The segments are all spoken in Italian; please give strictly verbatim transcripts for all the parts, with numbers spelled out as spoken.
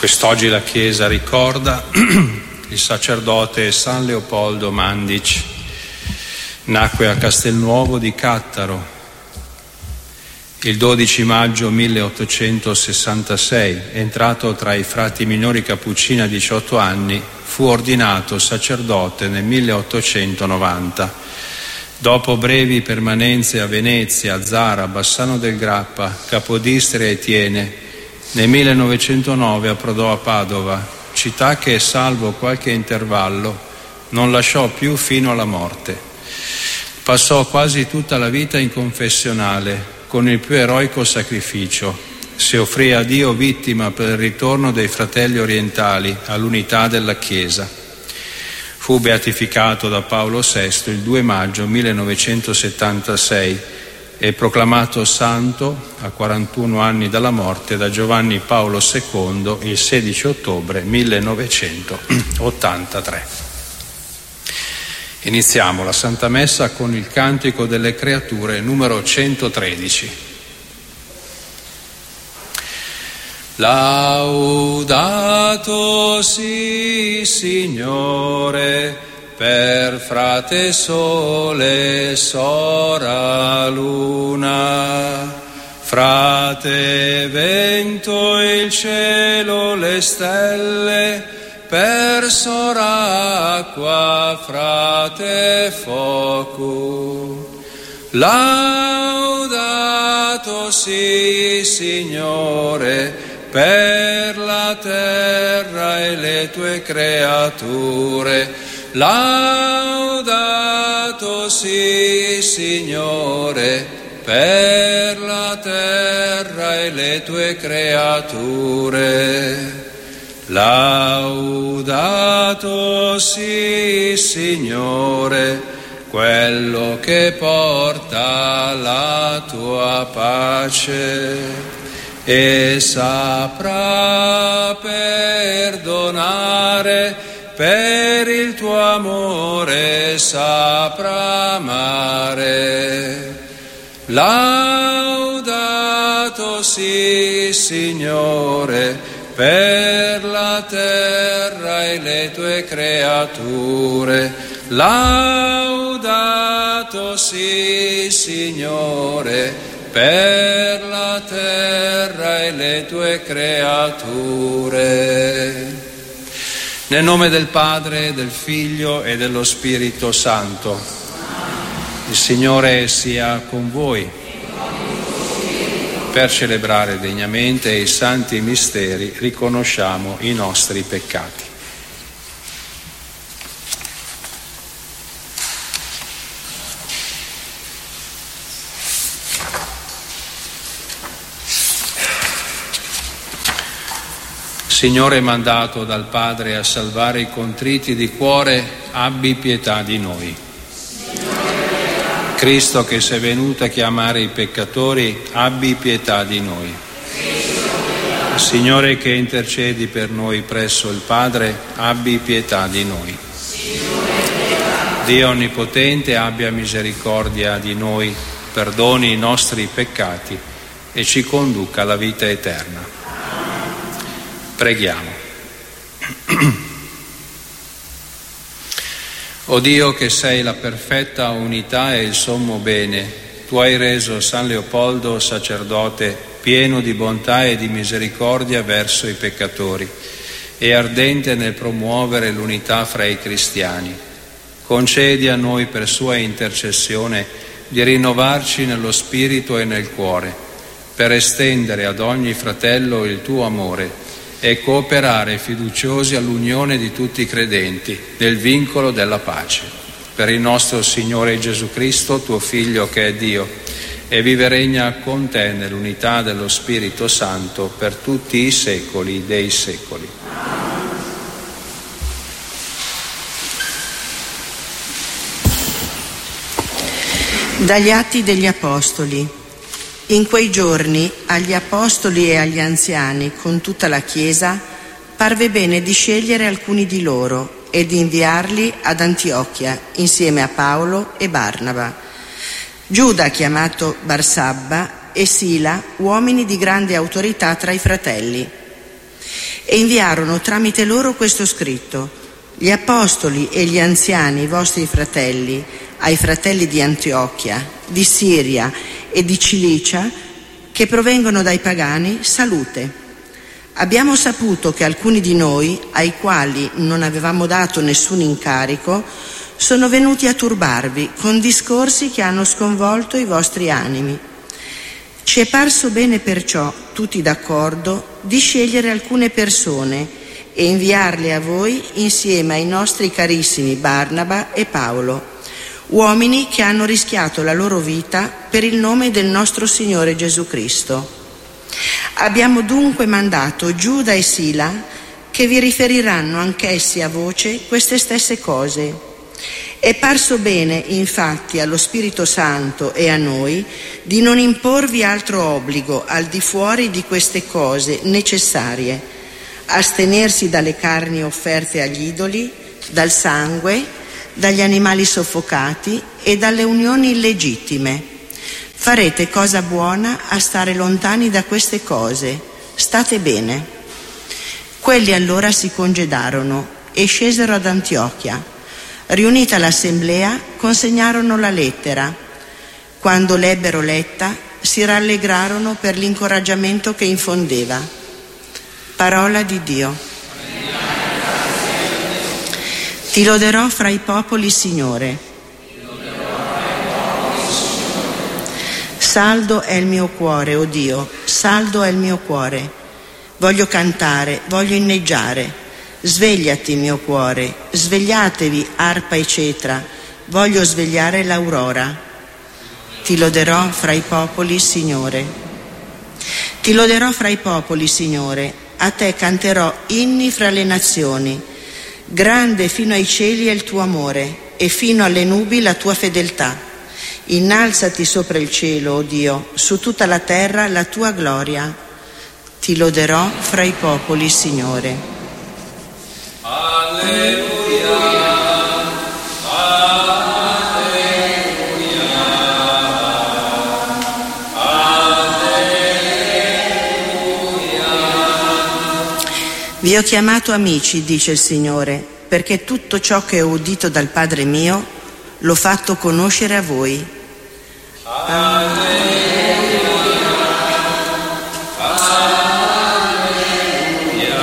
Quest'oggi la Chiesa ricorda il sacerdote San Leopoldo Mandic. Nacque a Castelnuovo di Cattaro il dodici maggio milleottocentosessantasei. Entrato tra i frati minori cappuccini a diciotto anni, fu ordinato sacerdote nel milleottocentonovanta. Dopo brevi permanenze a Venezia, a Zara, Bassano del Grappa, Capodistria e Thiene, nel millenovecentonove approdò a Padova, città che, salvo qualche intervallo, non lasciò più fino alla morte. Passò quasi tutta la vita in confessionale, con il più eroico sacrificio. Si offrì a Dio vittima per il ritorno dei fratelli orientali all'unità della Chiesa. Fu beatificato da Paolo sesto il due maggio millenovecentosettantasei e proclamato santo a quarantuno anni dalla morte da Giovanni Paolo secondo il sedici ottobre millenovecentottantatré. Iniziamo la Santa Messa con il Cantico delle Creature numero centotredici. Laudato si Signore per frate sole, sora luna, frate vento il cielo, le stelle, per sora acqua, frate fuoco. Laudato si Signore per la terra e le tue creature. Laudato si Signore per la terra e le tue creature. Laudato si Signore, quello che porta la tua pace e saprà perdonare, per il tuo amore saprà amare. Laudato si Signore per la terra e le tue creature. Laudato si Signore per la terra e le tue creature. Nel nome del Padre, del Figlio e dello Spirito Santo. Il Signore sia con voi. Per celebrare degnamente i santi misteri riconosciamo i nostri peccati. Signore, mandato dal Padre a salvare i contriti di cuore, abbi pietà di noi. Cristo, che sei venuto a chiamare i peccatori, abbi pietà di noi. Signore, che intercedi per noi presso il Padre, abbi pietà di noi. Dio Onnipotente, abbia misericordia di noi, perdoni i nostri peccati e ci conduca alla vita eterna. Preghiamo. O Dio, che sei la perfetta unità e il sommo bene, tu hai reso San Leopoldo sacerdote pieno di bontà e di misericordia verso i peccatori e ardente nel promuovere l'unità fra i cristiani. Concedi a noi per sua intercessione di rinnovarci nello spirito e nel cuore, per estendere ad ogni fratello il tuo amore e cooperare fiduciosi all'unione di tutti i credenti nel vincolo della pace. Per il nostro Signore Gesù Cristo, tuo Figlio, che è Dio, e vive e regna con te nell'unità dello Spirito Santo per tutti i secoli dei secoli. Dagli Atti degli Apostoli. In quei giorni agli apostoli e agli anziani con tutta la Chiesa parve bene di scegliere alcuni di loro e di inviarli ad Antiochia insieme a Paolo e Barnaba. Giuda, chiamato Barsabba, e Sila, uomini di grande autorità tra i fratelli. E inviarono tramite loro questo scritto: gli apostoli e gli anziani, vostri fratelli, ai fratelli di Antiochia, di Siria e di Cilicia, che provengono dai pagani, salute. Abbiamo saputo che alcuni di noi, ai quali non avevamo dato nessun incarico, sono venuti a turbarvi con discorsi che hanno sconvolto i vostri animi. Ci è parso bene perciò, tutti d'accordo, di scegliere alcune persone e inviarle a voi insieme ai nostri carissimi Barnaba e Paolo, uomini che hanno rischiato la loro vita per il nome del nostro Signore Gesù Cristo. Abbiamo dunque mandato Giuda e Sila, che vi riferiranno anch'essi a voce queste stesse cose. È parso bene, infatti, allo Spirito Santo e a noi di non imporvi altro obbligo al di fuori di queste cose necessarie: astenersi dalle carni offerte agli idoli, dal sangue, dagli animali soffocati e dalle unioni illegittime. Farete cosa buona a stare lontani da queste cose. State bene. Quelli allora si congedarono e scesero ad Antiochia. Riunita l'assemblea, consegnarono la lettera. Quando l'ebbero letta, si rallegrarono per l'incoraggiamento che infondeva. Parola di Dio. Ti loderò fra i popoli, Signore. Saldo è il mio cuore, o Dio, saldo è il mio cuore. Voglio cantare, voglio inneggiare. Svegliati, mio cuore, svegliatevi, arpa e cetra, voglio svegliare l'aurora. Ti loderò fra i popoli, Signore. Ti loderò fra i popoli, Signore, a te canterò inni fra le nazioni. Grande fino ai cieli è il tuo amore e fino alle nubi la tua fedeltà. Innalzati sopra il cielo, o Dio, su tutta la terra la tua gloria. Ti loderò fra i popoli, Signore. Alleluia, alleluia, alleluia. Vi ho chiamato amici, dice il Signore, perché tutto ciò che ho udito dal Padre mio l'ho fatto conoscere a voi. Alleluia, alleluia,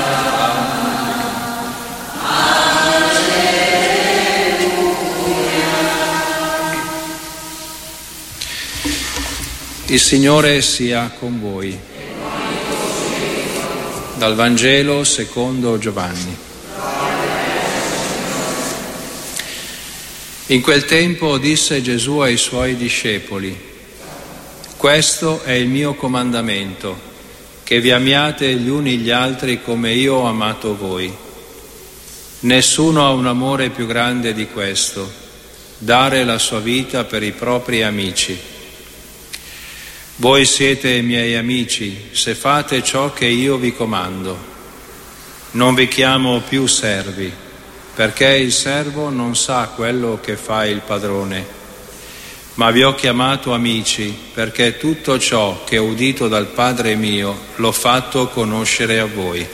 alleluia. Il Signore sia con voi. Dal Vangelo secondo Giovanni. In quel tempo disse Gesù ai suoi discepoli: questo è il mio comandamento, che vi amiate gli uni gli altri come io ho amato voi. Nessuno ha un amore più grande di questo, dare la sua vita per i propri amici. Voi siete miei amici se fate ciò che io vi comando. Non vi chiamo più servi, perché il servo non sa quello che fa il padrone, ma vi ho chiamato amici, perché tutto ciò che ho udito dal Padre mio l'ho fatto conoscere a voi.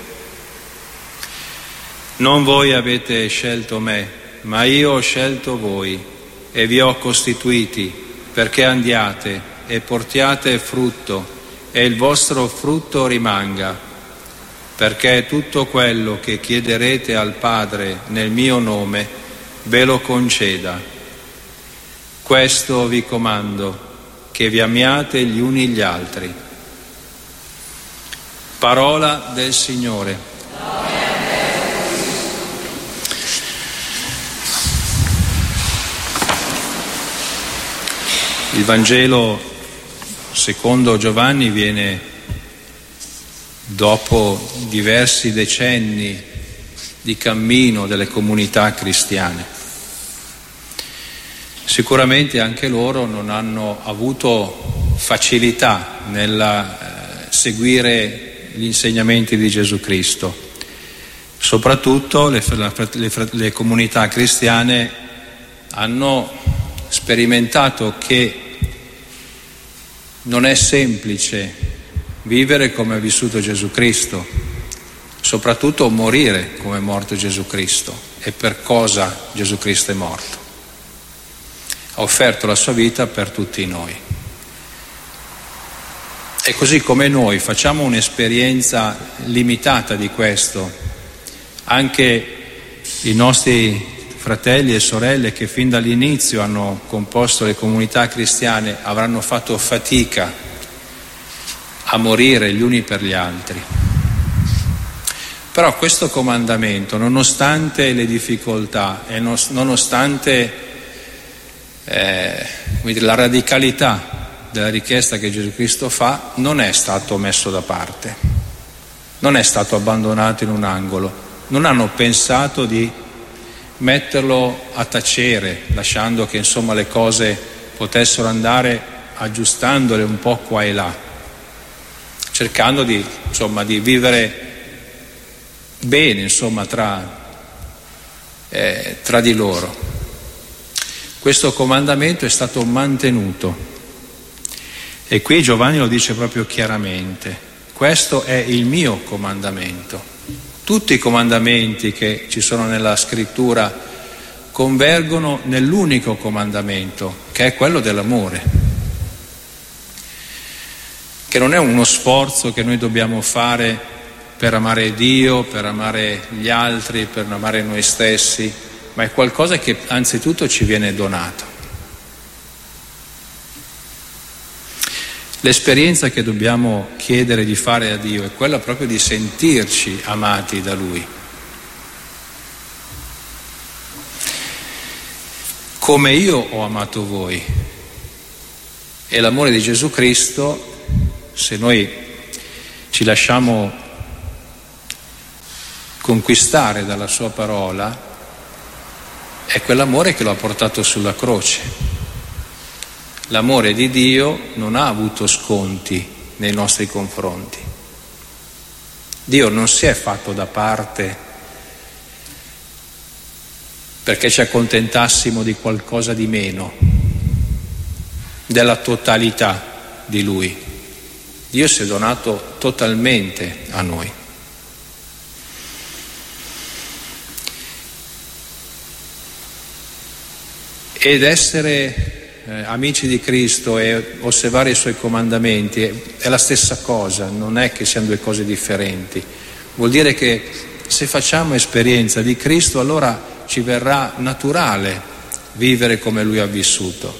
Non voi avete scelto me, ma io ho scelto voi e vi ho costituiti, perché andiate e portiate frutto e il vostro frutto rimanga, perché tutto quello che chiederete al Padre nel mio nome ve lo conceda. Questo vi comando, che vi amiate gli uni gli altri. Parola del Signore. Il Vangelo secondo Giovanni viene dopo diversi decenni di cammino delle comunità cristiane. Sicuramente anche loro non hanno avuto facilità nel eh, seguire gli insegnamenti di Gesù Cristo. Soprattutto le, le, le comunità cristiane hanno sperimentato che non è semplice vivere come ha vissuto Gesù Cristo, soprattutto morire come è morto Gesù Cristo. E per cosa Gesù Cristo è morto? Ha offerto la sua vita per tutti noi. E così come noi facciamo un'esperienza limitata di questo, anche i nostri fratelli e sorelle che fin dall'inizio hanno composto le comunità cristiane avranno fatto fatica a morire gli uni per gli altri. Però questo comandamento, nonostante le difficoltà e nonostante eh, come dire, la radicalità della richiesta che Gesù Cristo fa, non è stato messo da parte, non è stato abbandonato in un angolo. Non hanno pensato di metterlo a tacere, lasciando che insomma le cose potessero andare, aggiustandole un po' qua e là, cercando di, insomma, di vivere bene, insomma, tra, eh, tra di loro. Questo comandamento è stato mantenuto e qui Giovanni lo dice proprio chiaramente: questo è il mio comandamento. Tutti i comandamenti che ci sono nella scrittura convergono nell'unico comandamento, che è quello dell'amore, che non è uno sforzo che noi dobbiamo fare per amare Dio, per amare gli altri, per amare noi stessi, ma è qualcosa che anzitutto ci viene donato. L'esperienza che dobbiamo chiedere di fare a Dio è quella proprio di sentirci amati da Lui. Come io ho amato voi. E l'amore di Gesù Cristo, se noi ci lasciamo conquistare dalla sua parola, è quell'amore che lo ha portato sulla croce. L'amore di Dio non ha avuto sconti nei nostri confronti. Dio non si è fatto da parte perché ci accontentassimo di qualcosa di meno, della totalità di Lui. Dio si è donato totalmente a noi. Ed essere Eh, amici di Cristo e osservare i Suoi comandamenti è la stessa cosa, non è che siano due cose differenti. Vuol dire che se facciamo esperienza di Cristo, allora ci verrà naturale vivere come Lui ha vissuto.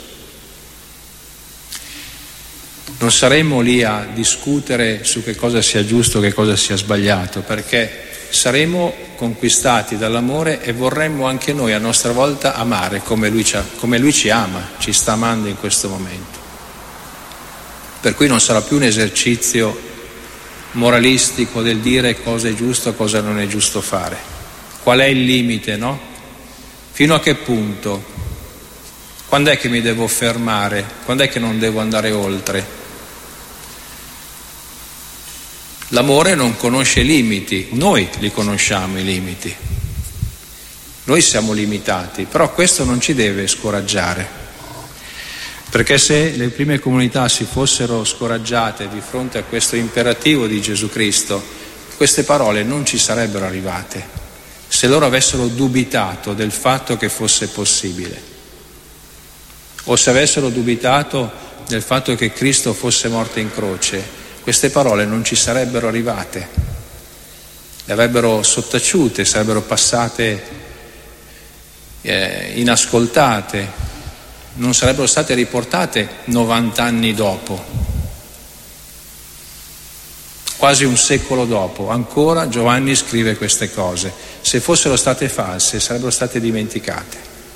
Non saremo lì a discutere su che cosa sia giusto, che cosa sia sbagliato, perché saremo conquistati dall'amore e vorremmo anche noi a nostra volta amare come lui, ci, come lui ci ama, ci sta amando in questo momento. Per cui non sarà più un esercizio moralistico del dire cosa è giusto e cosa non è giusto fare. Qual è il limite, no? Fino a che punto? Quando è che mi devo fermare? Quando è che non devo andare oltre? L'amore non conosce limiti, noi li conosciamo i limiti. Noi siamo limitati, però questo non ci deve scoraggiare, perché se le prime comunità si fossero scoraggiate di fronte a questo imperativo di Gesù Cristo, queste parole non ci sarebbero arrivate, se loro avessero dubitato del fatto che fosse possibile, o se avessero dubitato del fatto che Cristo fosse morto in croce. Queste parole non ci sarebbero arrivate, le avrebbero sottaciute, sarebbero passate eh, inascoltate, non sarebbero state riportate novanta anni dopo, quasi un secolo dopo. Ancora Giovanni scrive queste cose. Se fossero state false, sarebbero state dimenticate.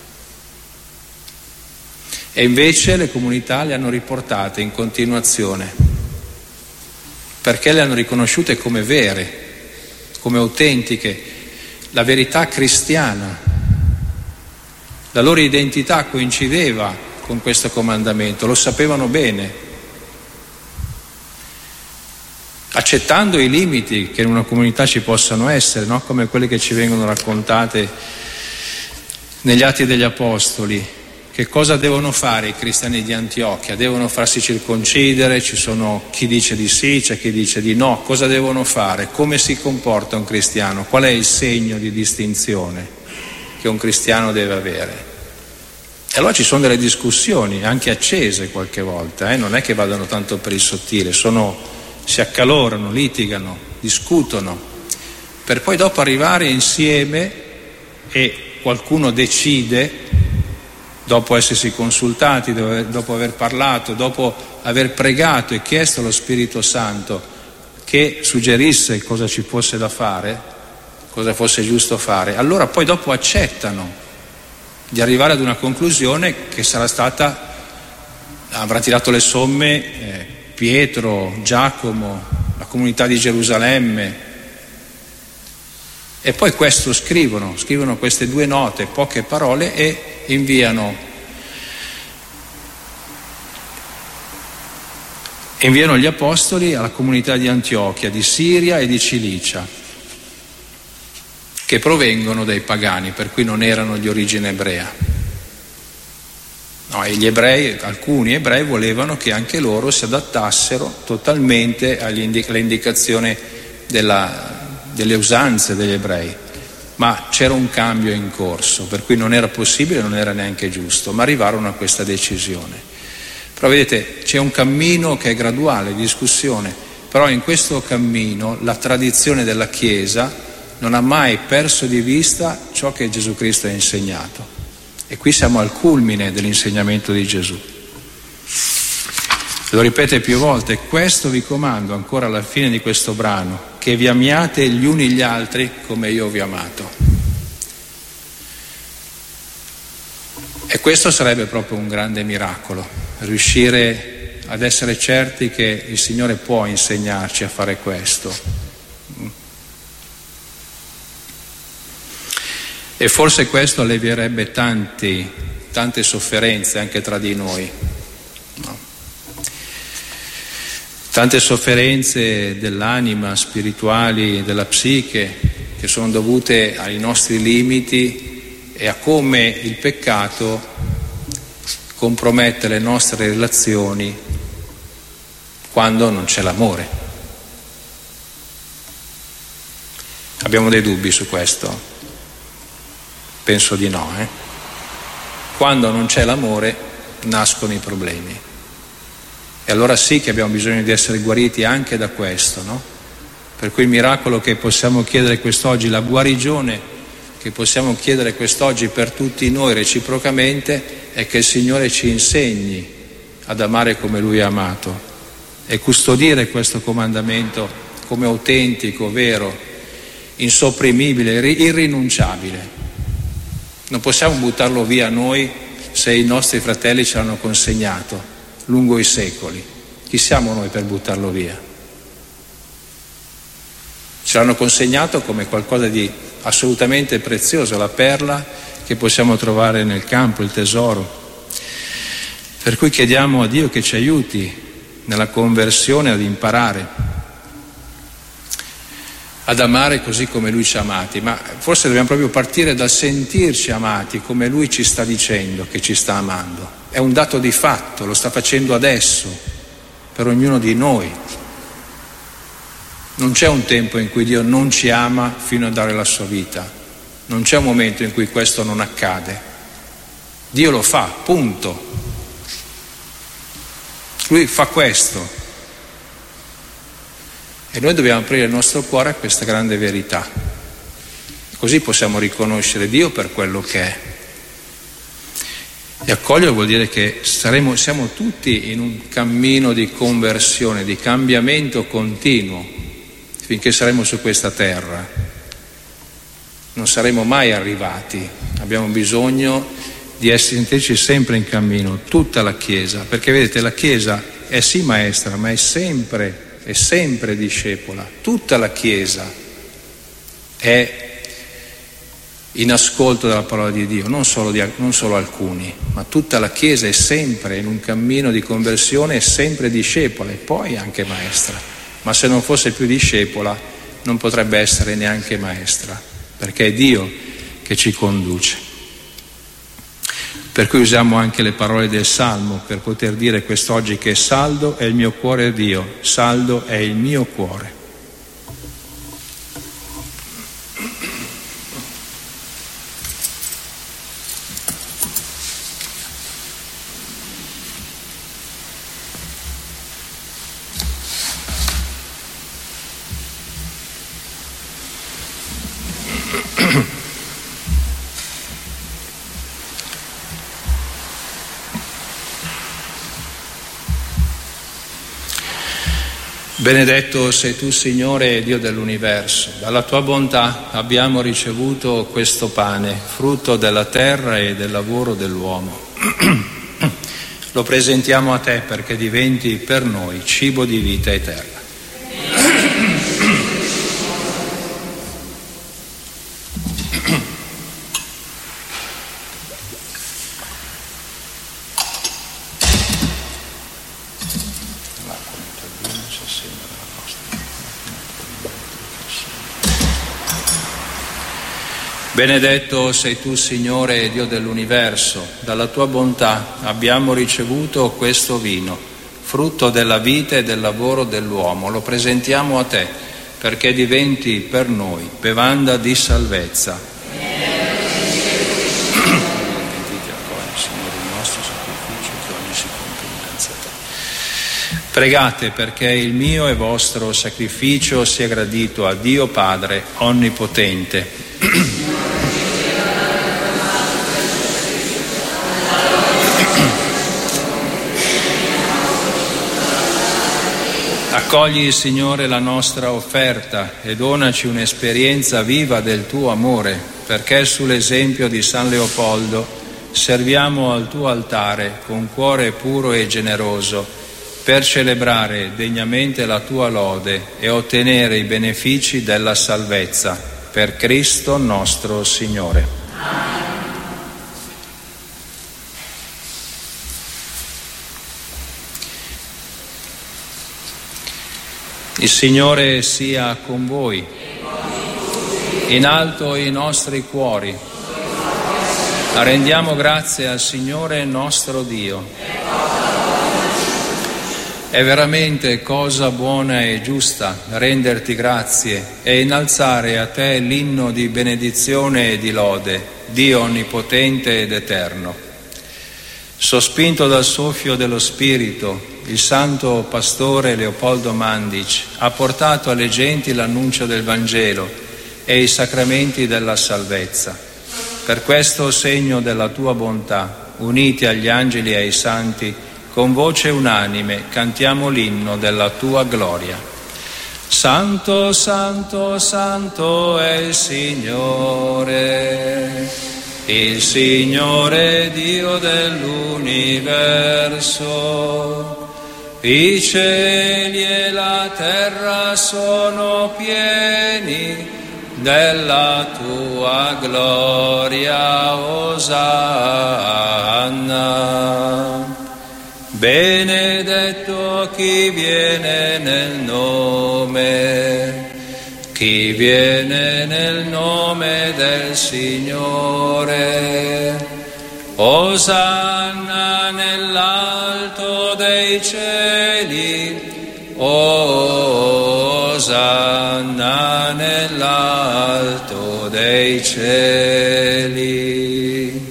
E invece le comunità le hanno riportate in continuazione, perché le hanno riconosciute come vere, come autentiche, la verità cristiana. La loro identità coincideva con questo comandamento, lo sapevano bene, accettando i limiti che in una comunità ci possano essere, no? Come quelle che ci vengono raccontate negli Atti degli Apostoli. Che cosa devono fare i cristiani di Antiochia? Devono farsi circoncidere? Ci sono chi dice di sì, c'è chi dice di no. Cosa devono fare? Come si comporta un cristiano? Qual è il segno di distinzione che un cristiano deve avere? E allora ci sono delle discussioni, anche accese qualche volta, eh? Non è che vadano tanto per il sottile, sono, si accalorano, litigano, discutono, per poi dopo arrivare insieme e qualcuno decide, dopo essersi consultati, dopo aver parlato, dopo aver pregato e chiesto allo Spirito Santo che suggerisse cosa ci fosse da fare, cosa fosse giusto fare, allora poi dopo accettano di arrivare ad una conclusione che sarà stata, avrà tirato le somme eh, Pietro, Giacomo, la comunità di Gerusalemme, e poi questo scrivono, scrivono queste due note, poche parole, e inviano, inviano gli apostoli alla comunità di Antiochia, di Siria e di Cilicia, che provengono dai pagani, per cui non erano di origine ebrea. No, e gli ebrei, alcuni ebrei volevano che anche loro si adattassero totalmente alle indicazioni della, delle usanze degli ebrei, ma c'era un cambio in corso, per cui non era possibile, non era neanche giusto, ma arrivarono a questa decisione. Però vedete, c'è un cammino che è graduale, discussione, però in questo cammino la tradizione della Chiesa non ha mai perso di vista ciò che Gesù Cristo ha insegnato. E qui siamo al culmine dell'insegnamento di Gesù. Lo ripete più volte: questo vi comando, ancora alla fine di questo brano, che vi amiate gli uni gli altri come io vi ho amato. E questo sarebbe proprio un grande miracolo, riuscire ad essere certi che il Signore può insegnarci a fare questo. E forse questo allevierebbe tanti, tante sofferenze anche tra di noi, no? Tante sofferenze dell'anima, spirituali, della psiche, che sono dovute ai nostri limiti e a come il peccato compromette le nostre relazioni quando non c'è l'amore. Abbiamo dei dubbi su questo? Penso di no, eh? Quando non c'è l'amore nascono i problemi. E allora sì che abbiamo bisogno di essere guariti anche da questo, no? Per cui il miracolo che possiamo chiedere quest'oggi, la guarigione che possiamo chiedere quest'oggi per tutti noi reciprocamente, è che il Signore ci insegni ad amare come Lui ha amato e custodire questo comandamento come autentico, vero, insopprimibile, irrinunciabile. Non possiamo buttarlo via noi se i nostri fratelli ce l'hanno consegnato lungo i secoli. Chi siamo noi per buttarlo via? Ce l'hanno consegnato come qualcosa di assolutamente prezioso, la perla che possiamo trovare nel campo, il tesoro. Per cui chiediamo a Dio che ci aiuti nella conversione ad imparare ad amare così come Lui ci ha amati, ma forse dobbiamo proprio partire dal sentirci amati come Lui ci sta dicendo che ci sta amando. È un dato di fatto, lo sta facendo adesso per ognuno di noi. Non c'è un tempo in cui Dio non ci ama fino a dare la sua vita, non c'è un momento in cui questo non accade. Dio lo fa, punto. Lui fa questo. E noi dobbiamo aprire il nostro cuore a questa grande verità. Così possiamo riconoscere Dio per quello che è. E accogliere vuol dire che saremo, siamo tutti in un cammino di conversione, di cambiamento continuo, finché saremo su questa terra. Non saremo mai arrivati. Abbiamo bisogno di essere, sentirci sempre in cammino, tutta la Chiesa. Perché vedete, la Chiesa è sì maestra, ma è sempre è sempre discepola. Tutta la Chiesa è in ascolto della parola di Dio, non solo, di, non solo alcuni, ma tutta la Chiesa è sempre in un cammino di conversione, è sempre discepola e poi anche maestra. Ma se non fosse più discepola non potrebbe essere neanche maestra, perché è Dio che ci conduce. Per cui usiamo anche le parole del Salmo per poter dire quest'oggi che saldo è il mio cuore, Dio, saldo è il mio cuore. Benedetto sei tu, Signore, Dio dell'universo. Dalla tua bontà abbiamo ricevuto questo pane, frutto della terra e del lavoro dell'uomo. Lo presentiamo a te perché diventi per noi cibo di vita eterna. Benedetto sei tu, Signore, Dio dell'universo. Dalla tua bontà abbiamo ricevuto questo vino, frutto della vita e del lavoro dell'uomo. Lo presentiamo a te perché diventi per noi bevanda di salvezza. Pregate perché il mio e vostro sacrificio sia gradito a Dio Padre Onnipotente. Accogli, Signore, la nostra offerta e donaci un'esperienza viva del tuo amore, perché sull'esempio di San Leopoldo serviamo al tuo altare con cuore puro e generoso per celebrare degnamente la tua lode e ottenere i benefici della salvezza. Per Cristo nostro Signore. Il Signore sia con voi, in alto i nostri cuori. Rendiamo grazie al Signore nostro Dio. È veramente cosa buona e giusta renderti grazie e innalzare a te l'inno di benedizione e di lode, Dio onnipotente ed eterno. Sospinto dal soffio dello Spirito, il santo pastore Leopoldo Mandic ha portato alle genti l'annuncio del Vangelo e i sacramenti della salvezza. Per questo segno della tua bontà, uniti agli angeli e ai santi, con voce unanime cantiamo l'inno della tua gloria. Santo, santo, santo è il Signore, il Signore Dio dell'universo. I cieli e la terra sono pieni della tua gloria, Osanna. Benedetto chi viene nel nome, chi viene nel nome del Signore. Osanna nell'alto dei cieli, Osanna nell'alto dei cieli.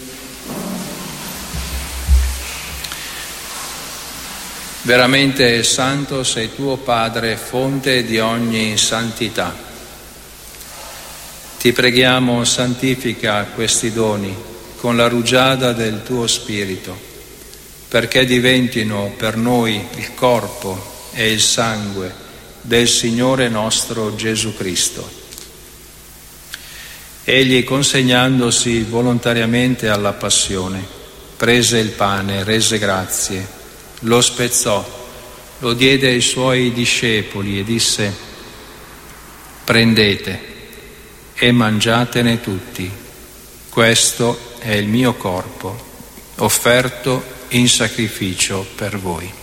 Veramente santo sei tuo Padre, fonte di ogni santità. Ti preghiamo, santifica questi doni con la rugiada del tuo Spirito, perché diventino per noi il corpo e il sangue del Signore nostro Gesù Cristo. Egli, consegnandosi volontariamente alla passione, prese il pane, rese grazie, lo spezzò, lo diede ai suoi discepoli e disse: prendete e mangiatene tutti, questo è il mio corpo, offerto in sacrificio per voi.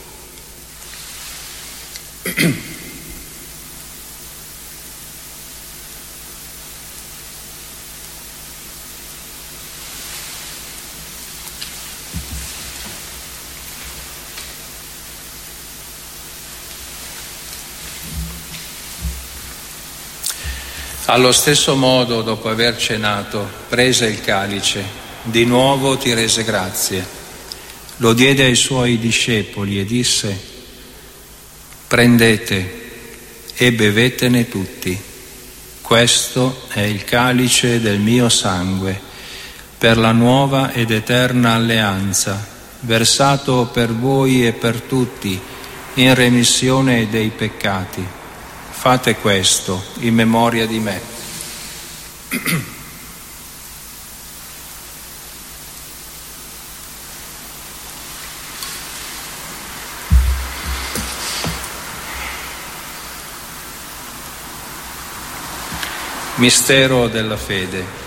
Allo stesso modo, dopo aver cenato, prese il calice, di nuovo ti rese grazie, lo diede ai suoi discepoli e disse: prendete e bevetene tutti, questo è il calice del mio sangue, per la nuova ed eterna alleanza, versato per voi e per tutti in remissione dei peccati. Fate questo in memoria di me. Mistero della fede.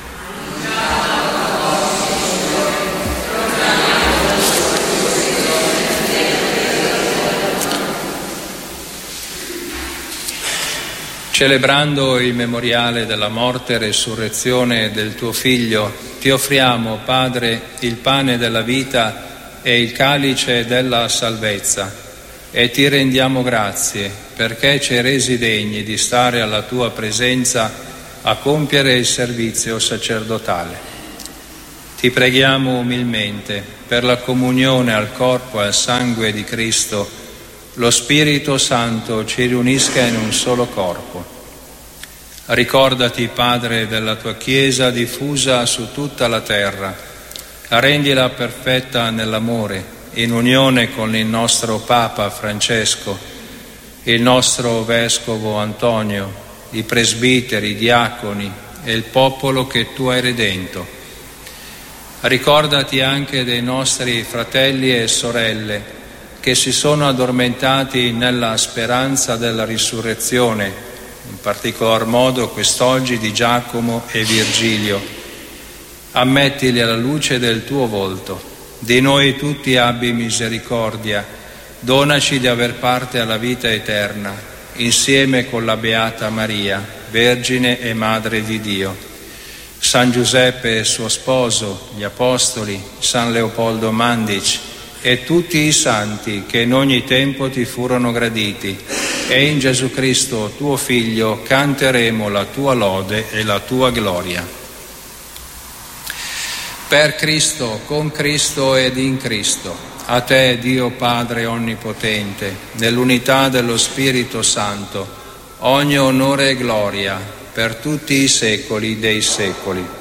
Celebrando il memoriale della morte e resurrezione del tuo Figlio, ti offriamo, Padre, il pane della vita e il calice della salvezza, e ti rendiamo grazie perché ci hai resi degni di stare alla tua presenza a compiere il servizio sacerdotale. Ti preghiamo umilmente per la comunione al corpo e al sangue di Cristo. Lo Spirito Santo ci riunisca in un solo corpo. Ricordati, Padre, della tua Chiesa diffusa su tutta la terra. Rendila perfetta nell'amore, in unione con il nostro Papa Francesco, il nostro Vescovo Antonio, i presbiteri, i diaconi e il popolo che tu hai redento. Ricordati anche dei nostri fratelli e sorelle che si sono addormentati nella speranza della risurrezione, in particolar modo quest'oggi di Giacomo e Virgilio. Ammettili alla luce del tuo volto. Di noi tutti abbi misericordia. Donaci di aver parte alla vita eterna, insieme con la Beata Maria, Vergine e Madre di Dio, San Giuseppe e suo sposo, gli Apostoli, San Leopoldo Mandic, e tutti i santi che in ogni tempo ti furono graditi, e in Gesù Cristo, tuo Figlio, canteremo la tua lode e la tua gloria. Per Cristo, con Cristo ed in Cristo, a te, Dio Padre Onnipotente, nell'unità dello Spirito Santo, ogni onore e gloria per tutti i secoli dei secoli.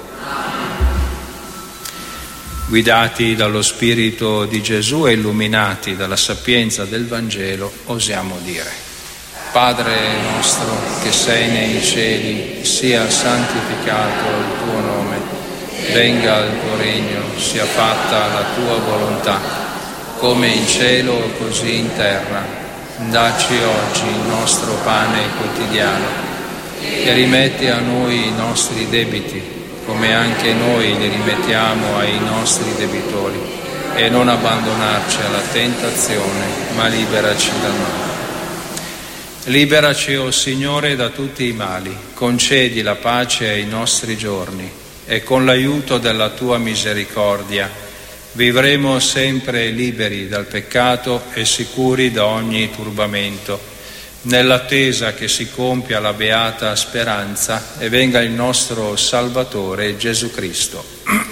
Guidati dallo Spirito di Gesù e illuminati dalla sapienza del Vangelo, osiamo dire: Padre nostro che sei nei cieli, sia santificato il tuo nome, venga il tuo regno, sia fatta la tua volontà, come in cielo così in terra. Dacci oggi il nostro pane quotidiano e rimetti a noi i nostri debiti, come anche noi li rimettiamo ai nostri debitori, e non abbandonarci alla tentazione, ma liberaci dal male. Liberaci, o Signore, da tutti i mali, concedi la pace ai nostri giorni, e con l'aiuto della tua misericordia vivremo sempre liberi dal peccato e sicuri da ogni turbamento, nell'attesa che si compia la beata speranza e venga il nostro Salvatore Gesù Cristo.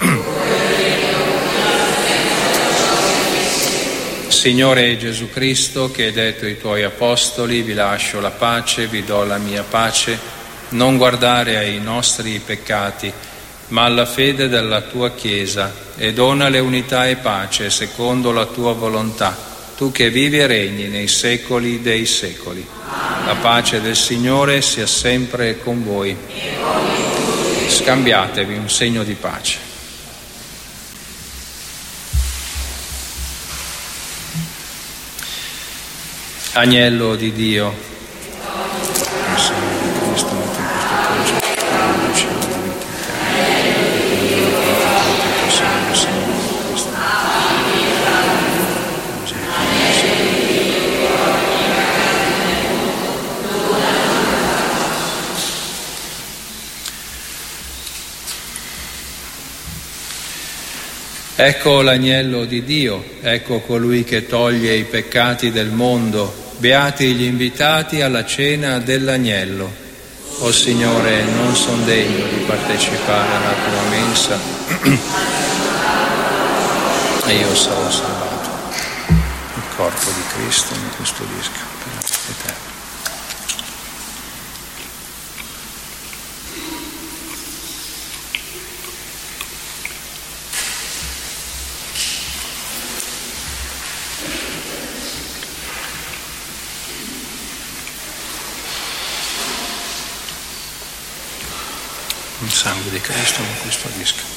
Signore Gesù Cristo, che hai detto ai tuoi apostoli: vi lascio la pace, vi do la mia pace, non guardare ai nostri peccati, ma alla fede della tua Chiesa, e donale unità e pace secondo la tua volontà, tu che vivi e regni nei secoli dei secoli. La pace del Signore sia sempre con voi. Scambiatevi un segno di pace. Agnello di Dio, ecco l'agnello di Dio, ecco colui che toglie i peccati del mondo. Beati gli invitati alla cena dell'agnello. O Signore, non son degno di partecipare alla tua mensa e io sarò salvato. Il corpo di Cristo mi custodisca per la vita eterna. Il sangue di Cristo mi custodisca.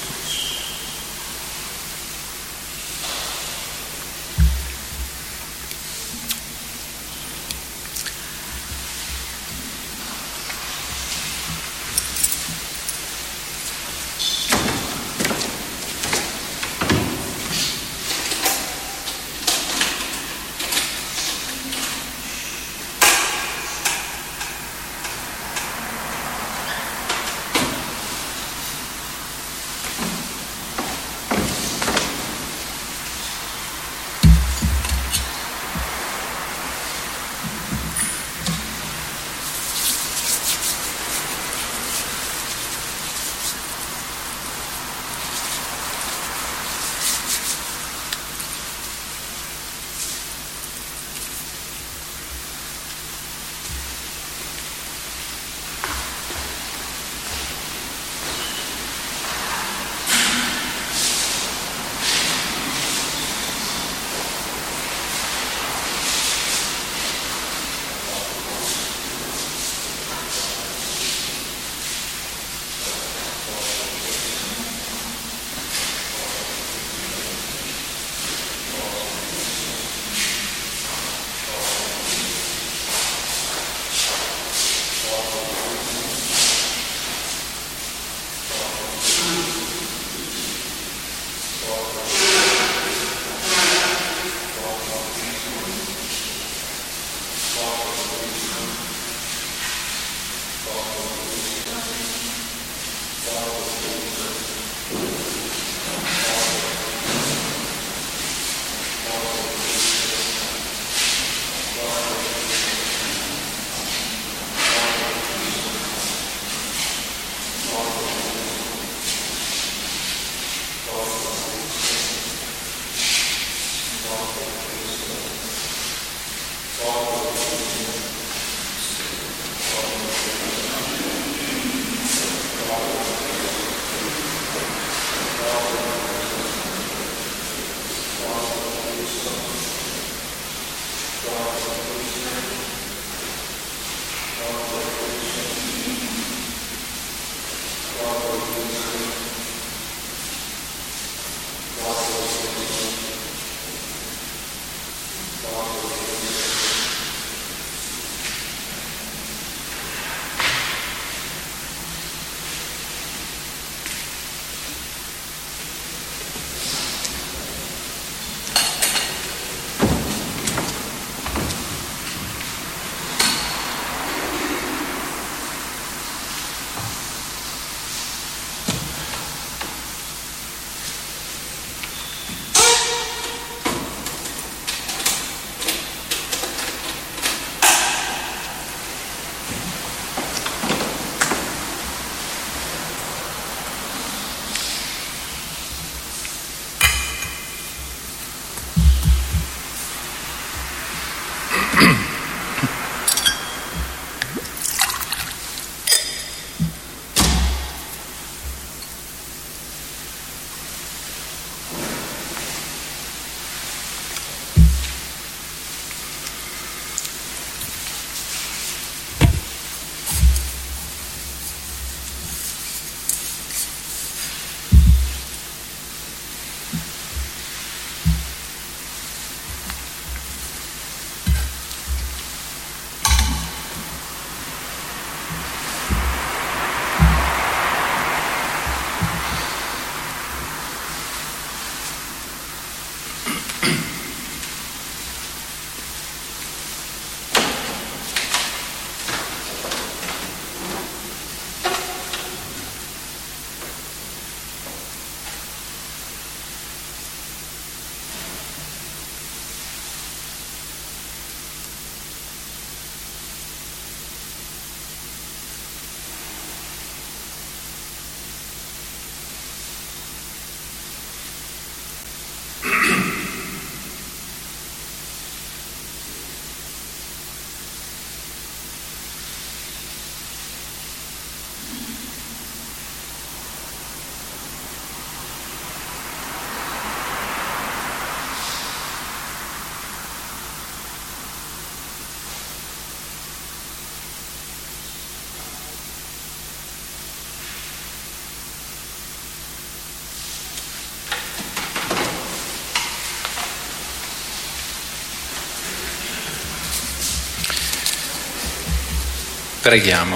Preghiamo.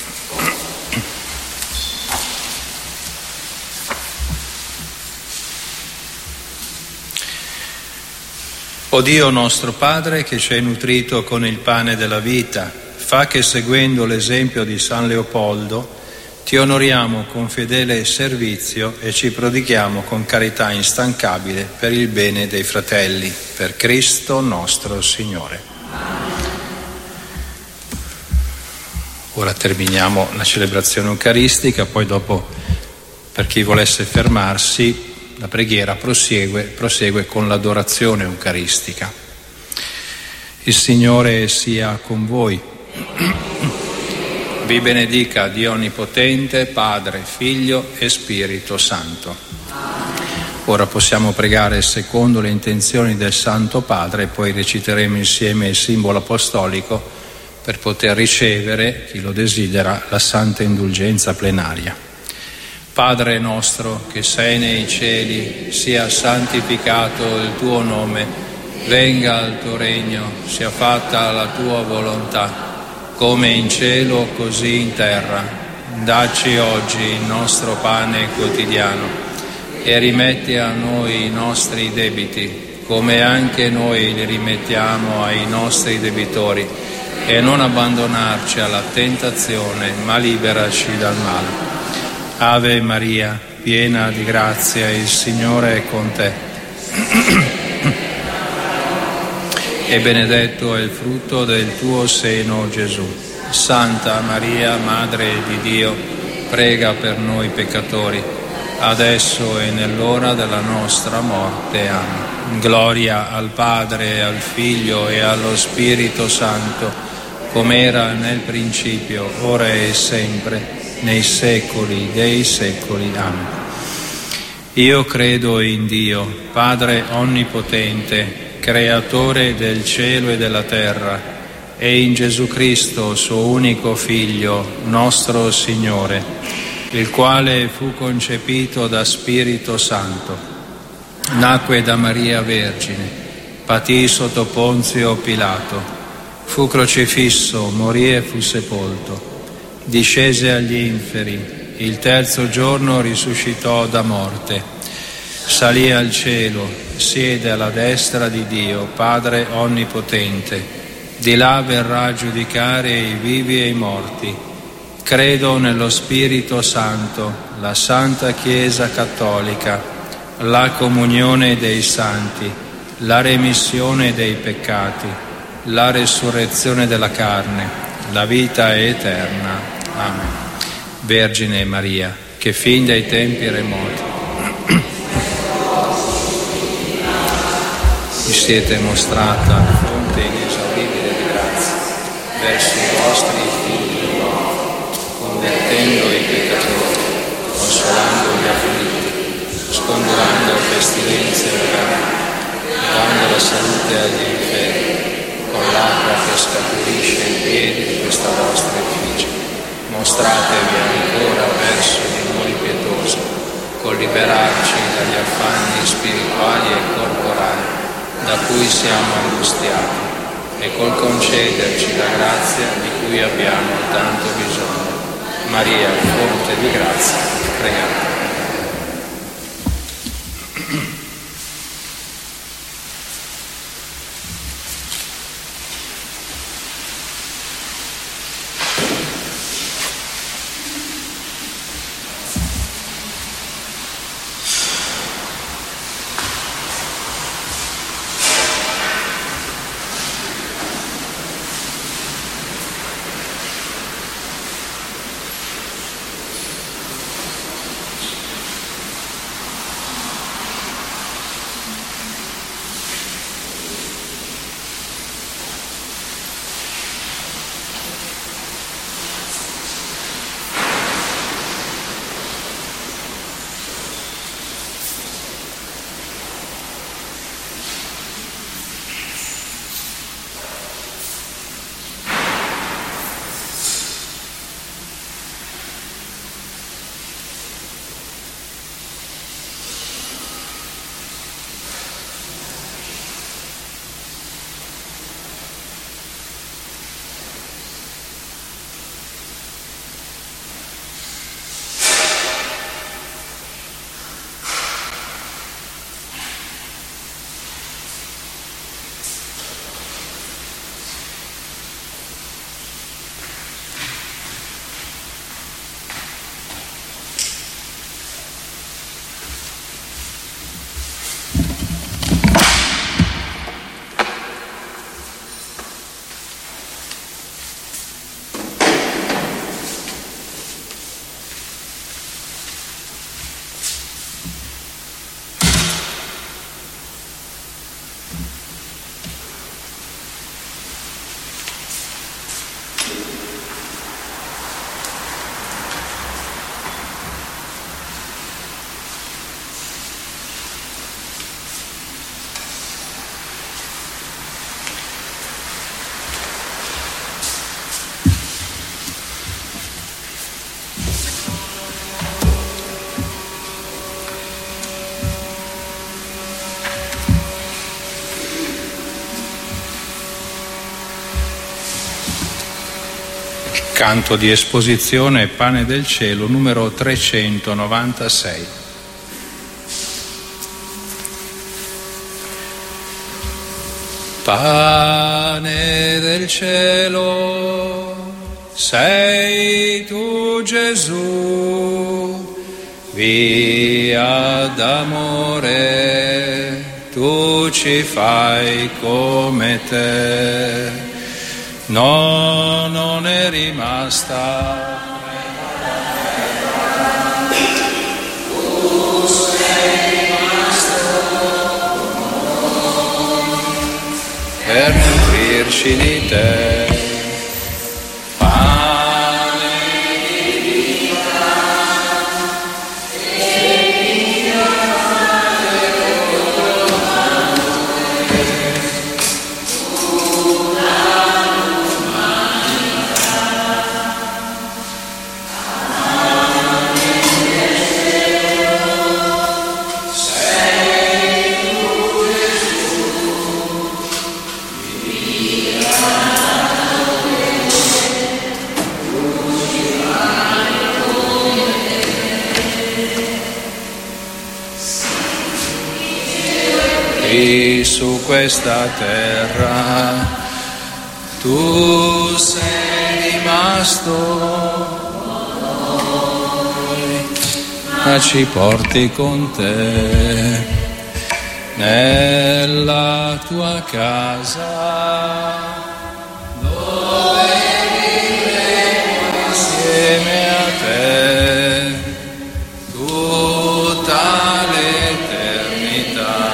O Dio nostro Padre, che ci hai nutrito con il pane della vita, fa che seguendo l'esempio di San Leopoldo ti onoriamo con fedele servizio e ci prodighiamo con carità instancabile per il bene dei fratelli, per Cristo nostro Signore. Ora terminiamo la celebrazione eucaristica, poi dopo, per chi volesse fermarsi, la preghiera prosegue, prosegue con l'adorazione eucaristica. Il Signore sia con voi. Vi benedica Dio Onnipotente, Padre, Figlio e Spirito Santo. Ora possiamo pregare secondo le intenzioni del Santo Padre e poi reciteremo insieme il simbolo apostolico per poter ricevere, chi lo desidera, la santa indulgenza plenaria. Padre nostro che sei nei cieli, sia santificato il tuo nome, venga il tuo regno, sia fatta la tua volontà, come in cielo così in terra. Dacci oggi il nostro pane quotidiano e rimetti a noi i nostri debiti, come anche noi li rimettiamo ai nostri debitori, e non abbandonarci alla tentazione, ma liberaci dal male. Ave Maria, piena di grazia, il Signore è con te. E benedetto è il frutto del tuo seno, Gesù. Santa Maria, Madre di Dio, prega per noi peccatori, adesso e nell'ora della nostra morte. Amen. Gloria al Padre, al Figlio e allo Spirito Santo, come era nel principio, ora e sempre, nei secoli dei secoli. Amen. Io credo in Dio, Padre Onnipotente, Creatore del cielo e della terra, e in Gesù Cristo, suo unico Figlio, nostro Signore, il quale fu concepito da Spirito Santo, nacque da Maria Vergine, patì sotto Ponzio Pilato, fu crocifisso, morì e fu sepolto, discese agli inferi, il terzo giorno risuscitò da morte, salì al cielo, siede alla destra di Dio, Padre Onnipotente, di là verrà a giudicare i vivi e i morti. Credo nello Spirito Santo, la Santa Chiesa Cattolica, la comunione dei santi, la remissione dei peccati, la resurrezione della carne, la vita eterna. Amen. Vergine Maria, che fin dai tempi remoti vi siete mostrata fonte inesauribile di grazia verso i vostri figli, convertendo i peccatori, consolando gli afflitti, scongiurando pestilenze e guerre, dando la salute agli infermi, con l'acqua che scaturisce in piedi di questa vostra effigie. Mostratevi ancora verso di noi pietosi, col liberarci dagli affanni spirituali e corporali da cui siamo angustiati, e col concederci la grazia di cui abbiamo tanto bisogno. Maria, fonte di grazia, pregate. Canto di esposizione Pane del Cielo numero trecentonovantasei. Pane del cielo, sei tu Gesù, via d'amore, tu ci fai come te. No, non è rimasta. Tu sei rimasto per nutrirci di te. Pane di vita e mia madre su questa terra, tu sei rimasto, ma ci porti con te nella tua casa, dove vivremo insieme a te tutta l'eternità.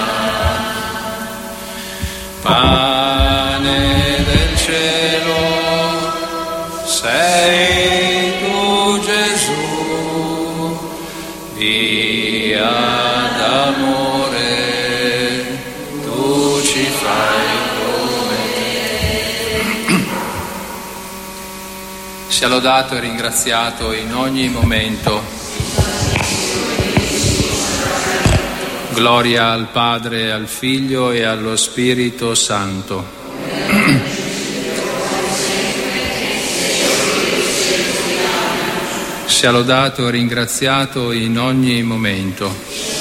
Pane del cielo, sei tu Gesù, via d'amore, tu ci fai come te. Sia lodato e ringraziato in ogni momento. Gloria al Padre, al Figlio e allo Spirito Santo. Sia lodato e ringraziato in ogni momento.